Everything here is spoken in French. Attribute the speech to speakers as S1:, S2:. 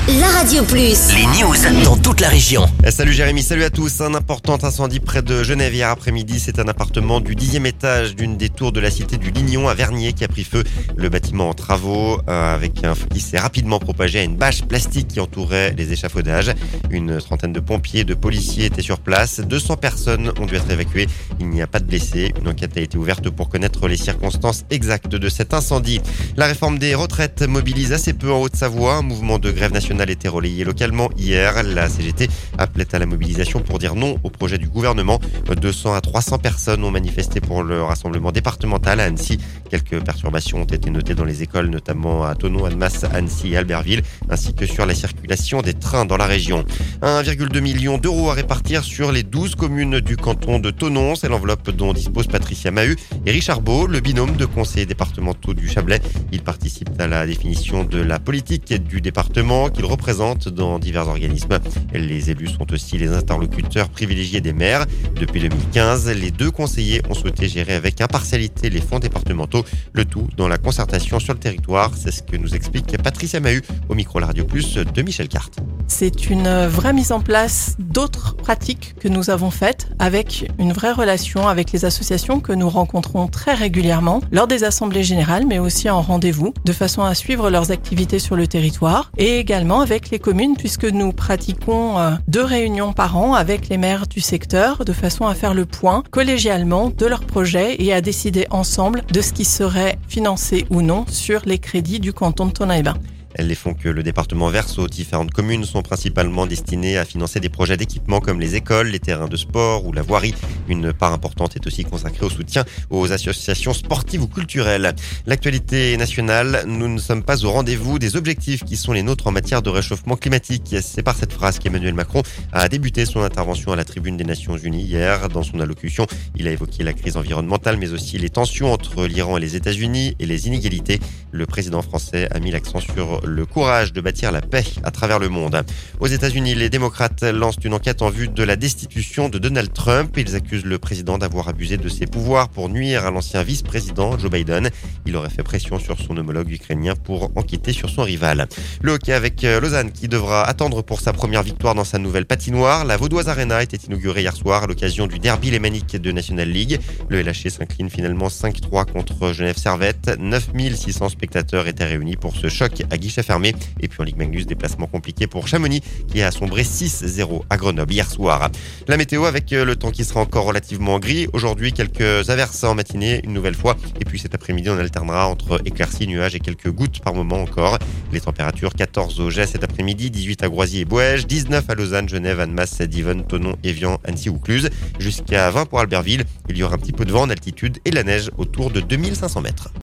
S1: la Radio Plus.
S2: Les news dans toute la région.
S3: Salut Jérémy, salut à tous. Un important incendie près de Genève hier après-midi. C'est un appartement du 10e étage d'une des tours de la cité du Lignon à Vernier qui a pris feu. Le bâtiment en travaux avec un feu qui s'est rapidement propagé à une bâche plastique qui entourait les échafaudages. Une trentaine de pompiers et de policiers étaient sur place. 200 personnes ont dû être évacuées. Il n'y a pas de blessés. Une enquête a été ouverte pour connaître les circonstances exactes de cet incendie. La réforme des retraites mobilise assez peu en Haute-Savoie. Un mouvement de grève nationale était relayé localement hier. La CGT appelait à la mobilisation pour dire non au projet du gouvernement. 200 à 300 personnes ont manifesté pour le rassemblement départemental à Annecy. Quelques perturbations ont été notées dans les écoles, notamment à Thonon, Annemasse, Annecy et Albertville, ainsi que sur la circulation des trains dans la région. 1,2 million d'euros à répartir sur les 12 communes du canton de Thonon. C'est l'enveloppe dont dispose Patricia Mahut et Richard Beau, le binôme de conseillers départementaux du Chablais. Ils participent à la définition de la politique du département qu'ils représentent dans divers organismes. Les élus sont aussi les interlocuteurs privilégiés des maires. Depuis 2015, les deux conseillers ont souhaité gérer avec impartialité les fonds départementaux, le tout dans la concertation sur le territoire. C'est ce que nous explique Patricia Mahut au micro La Radio Plus de Michel Carte.
S4: C'est une vraie mise en place d'autres pratiques que nous avons faites avec une vraie relation avec les associations que nous rencontrons très régulièrement lors des assemblées générales, mais aussi en rendez-vous, de façon à suivre leurs activités sur le territoire, et également avec les communes, puisque nous pratiquons 2 réunions par an avec les maires du secteur, de façon à faire le point collégialement de leurs projets et à décider ensemble de ce qui serait financé ou non sur les crédits du canton de Tonnerre-et-Bains.
S3: Les fonds que le département verse aux différentes communes sont principalement destinés à financer des projets d'équipement comme les écoles, les terrains de sport ou la voirie. Une part importante est aussi consacrée au soutien aux associations sportives ou culturelles. L'actualité nationale, nous ne sommes pas au rendez-vous des objectifs qui sont les nôtres en matière de réchauffement climatique. C'est par cette phrase qu'Emmanuel Macron a débuté son intervention à la tribune des Nations Unies hier. Dans son allocution, il a évoqué la crise environnementale mais aussi les tensions entre l'Iran et les États-Unis et les inégalités. Le président français a mis l'accent sur le courage de bâtir la paix à travers le monde. Aux États-Unis, les démocrates lancent une enquête en vue de la destitution de Donald Trump. Ils accusent le président d'avoir abusé de ses pouvoirs pour nuire à l'ancien vice-président Joe Biden. Il aurait fait pression sur son homologue ukrainien pour enquêter sur son rival. Le hockey avec Lausanne qui devra attendre pour sa première victoire dans sa nouvelle patinoire. La Vaudoise Arena était inaugurée hier soir à l'occasion du derby lémanique de National League. Le LHC s'incline finalement 5-3 contre Genève Servette. 9600 spectateurs étaient réunis pour ce choc à guichet fermé. Et puis en Ligue Magnus, déplacement compliqué pour Chamonix qui a sombré 6-0 à Grenoble hier soir. La météo avec le temps qui sera encore relativement gris. Aujourd'hui, quelques averses en matinée une nouvelle fois. Et puis cet après-midi, on alternera entre éclaircies, nuages et quelques gouttes par moment encore. Les températures 14 au Gets cet après-midi, 18 à Groisy et Boëge, 19 à Lausanne, Genève, Annemasse, Divonne, Thonon, Évian, Annecy ou Cluse. Jusqu'à 20 pour Albertville. Il y aura un petit peu de vent en altitude et la neige autour de 2500 mètres.